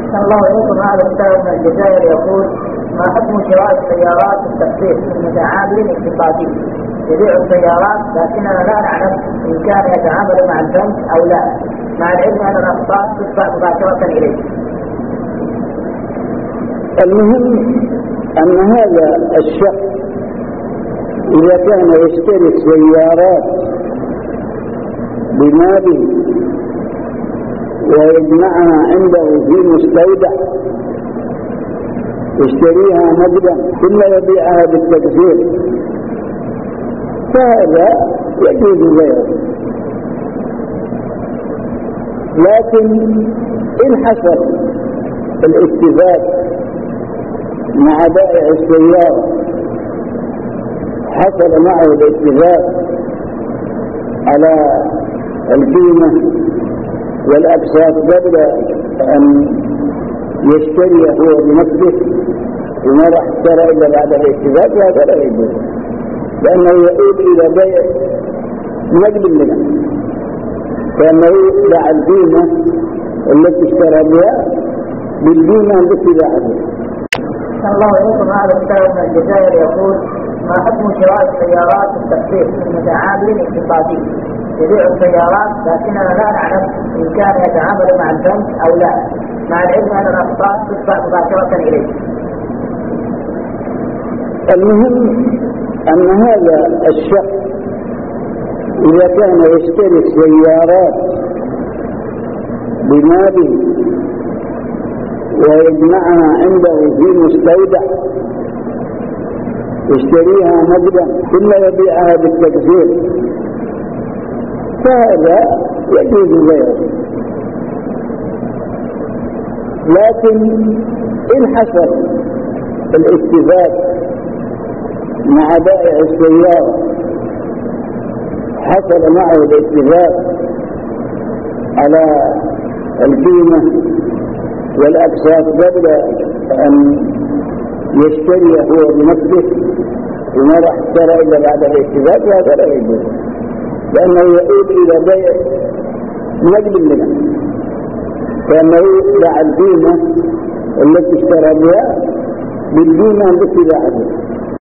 أحسن الله إليكم. هذا السائل من الجزائر يقول: ما حكم شراء السيارات بالتقسيط من متعامل اقتصادي يبيع السيارات لكننا لا نعلم إن كان يتعامل مع البنك أو لا، مع العلم أن الأقساط تدفع مباشرة إليه؟ المهم أن هذا الشخص إذا كان يشتري السيارات بماله ويجمعها عنده في مستودع يشتريها نقدا ثم يبيعها بالتقسيط فهذا يجوز غيره. لكن إن حصل الاتفاق مع بائع السيارة، حصل معه الاتفاق على القيمة والأقساط قبل أن يشتري هو بنفسه وما راح اشترى إلا بعد الاتفاق، هذا لا يجوز، لأنه يعود إلى بيع نقد منه، فإنه باع القيمة التي اشترى بها بالقيمة التي باع بها. الله إليكم. هذا السائل من الجزائر يقول: ما حكم شراء السيارات بالتقسيط من متعامل اقتصادي يبيع السيارات لكننا لا نعلم إن كان يتعامل مع البنك أو لا، مع العلم أن الأقساط تدفع مباشرة إليه؟ المهم أن هذا الشخص إذا كان يشتري السيارات بماله ويجمعها عنده في مستودع يشتريها نقدا ثم يبيعها بالتقسيط فهذا يجوز غيره. لكن إن حصل الاتفاق مع بائع السيارة، حصل معه الاتفاق على القيمة والأقساط قبل أن يشتري هو بنفسه وما راح اشترى إلا بعد الاتفاق، هذا لا يجوز، لأنه يعود إلى بيع نقد منه، فإنه باع القيمة التي اشترى بها بالقيمة التي باع بها.